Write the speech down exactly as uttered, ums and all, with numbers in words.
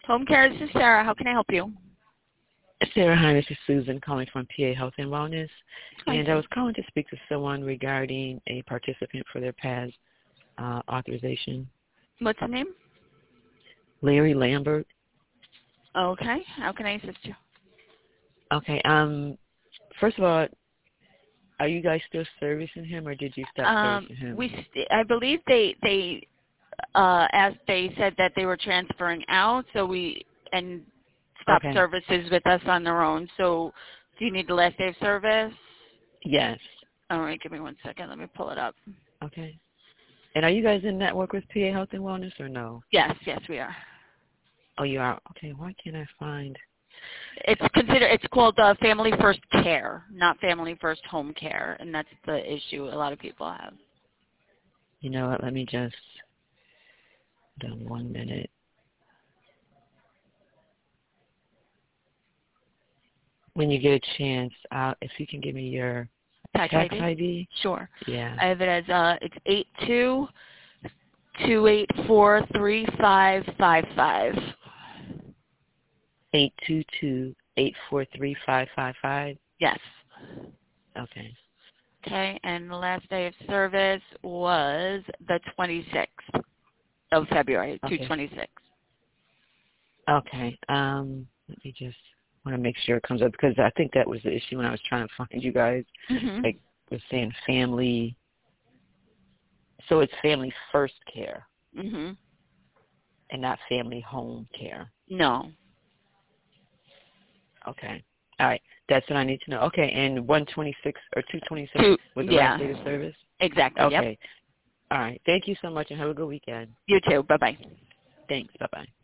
Home care, this is Sarah. How can I help you? Sarah, hi, this is Susan calling from P A Health and Wellness. Hi, And I Sue. was calling to speak to someone regarding a participant for their P A S uh, authorization. What's the name? Larry Lambert. Okay. How can I assist you? Okay. Um. First of all, are you guys still servicing him, or did you stop Um, servicing him? we, st- I believe they, they, uh, as they said that they were transferring out, so we, and stopped Okay. services with us on their own. So, do you need the last day of service? Yes. All right, give me one second. Let me pull it up. Okay. And are you guys in network with P A Health and Wellness, or no? Yes, yes, we are. Oh, you are. Okay. Why can't I find? It's consider it's called uh, Family First Care, not Family First Home Care, and that's the issue a lot of people have. You know what? Let me just. Done one minute. When you get a chance, uh, if you can give me your Tax, tax I D? I D. Sure. Yeah. I have it as uh, it's eight two two eight four three five five five. Eight two two eight four three five five five. Yes. Okay. Okay, and the last day of service was the twenty-sixth of February, two Okay. twenty-six. Okay. Um, let me just want to make sure it comes up because I think that was the issue when I was trying to find you guys. Mm-hmm. Like, was saying family. So it's family first care Mm-hmm. and not family home care. No. Okay. All right. That's what I need to know. Okay. And one twenty-six or two twenty-six Two, was the yeah. last day of service? Exactly, Okay. yep. All right. Thank you so much and have a good weekend. You too. Bye-bye. Thanks. Bye-bye.